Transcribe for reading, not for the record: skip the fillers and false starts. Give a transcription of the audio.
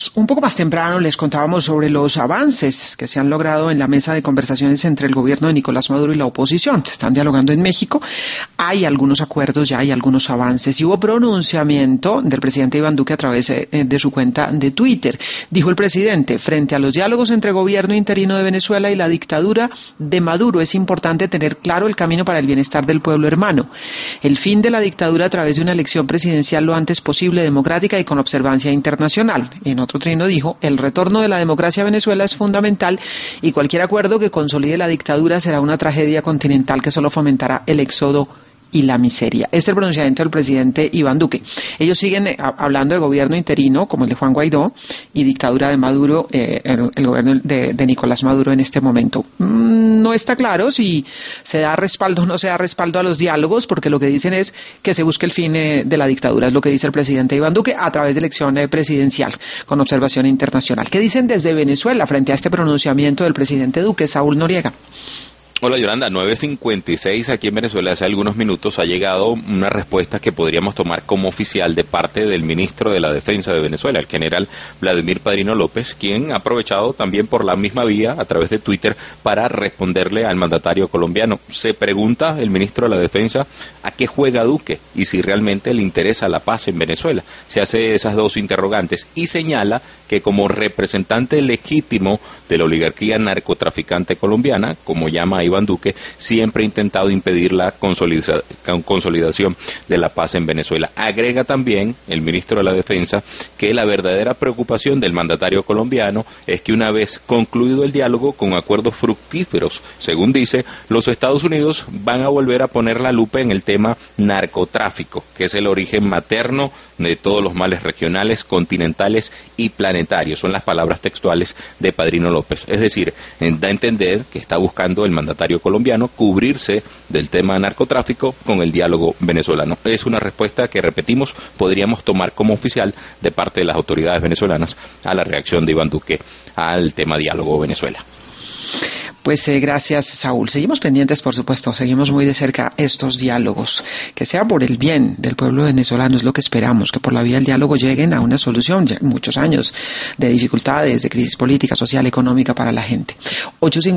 Un poco más temprano les contábamos sobre los avances que se han logrado en la mesa de conversaciones entre el gobierno de Nicolás Maduro y la oposición. Se están dialogando en México. Hay algunos acuerdos, ya hay algunos avances. Y hubo pronunciamiento del presidente Iván Duque a través de su cuenta de Twitter. Dijo el presidente: frente a los diálogos entre el gobierno interino de Venezuela y la dictadura de Maduro, es importante tener claro el camino para el bienestar del pueblo hermano. El fin de la dictadura a través de una elección presidencial lo antes posible, democrática y con observancia internacional. En otro trino dijo: el retorno de la democracia a Venezuela es fundamental y cualquier acuerdo que consolide la dictadura será una tragedia continental que solo fomentará el éxodo y la miseria. Este es el pronunciamiento del presidente Iván Duque. Ellos siguen hablando de gobierno interino, como el de Juan Guaidó, y dictadura de Maduro, el gobierno de Nicolás Maduro en este momento. No está claro si se da respaldo o no se da respaldo a los diálogos, porque lo que dicen es que se busque el fin de la dictadura, es lo que dice el presidente Iván Duque, a través de elección presidencial, con observación internacional. ¿Qué dicen desde Venezuela frente a este pronunciamiento del presidente Duque? Saúl Noriega. Hola Yolanda, 9:56 aquí en Venezuela. Hace algunos minutos ha llegado una respuesta que podríamos tomar como oficial de parte del ministro de la Defensa de Venezuela, el general Vladimir Padrino López, quien ha aprovechado también por la misma vía, a través de Twitter, para responderle al mandatario colombiano. Se pregunta el ministro de la Defensa a qué juega Duque y si realmente le interesa la paz en Venezuela. Se hace esas dos interrogantes y señala que como representante legítimo de la oligarquía narcotraficante colombiana, como llama Iván Duque, siempre ha intentado impedir la consolidación de la paz en Venezuela. Agrega también el ministro de la Defensa que la verdadera preocupación del mandatario colombiano es que una vez concluido el diálogo con acuerdos fructíferos, según dice, los Estados Unidos van a volver a poner la lupa en el tema narcotráfico, que es el origen materno de todos los males regionales, continentales y planetarios. Son las palabras textuales de Padrino López. Es decir, da a entender que está buscando el mandatario colombiano cubrirse del tema narcotráfico con el diálogo venezolano. Es una respuesta que, repetimos, podríamos tomar como oficial de parte de las autoridades venezolanas a la reacción de Iván Duque al tema diálogo Venezuela. Pues gracias, Saúl. Seguimos pendientes, por supuesto, seguimos muy de cerca estos diálogos. Que sea por el bien del pueblo venezolano, es lo que esperamos, que por la vía del diálogo lleguen a una solución. Ya muchos años de dificultades, de crisis política, social, económica para la gente.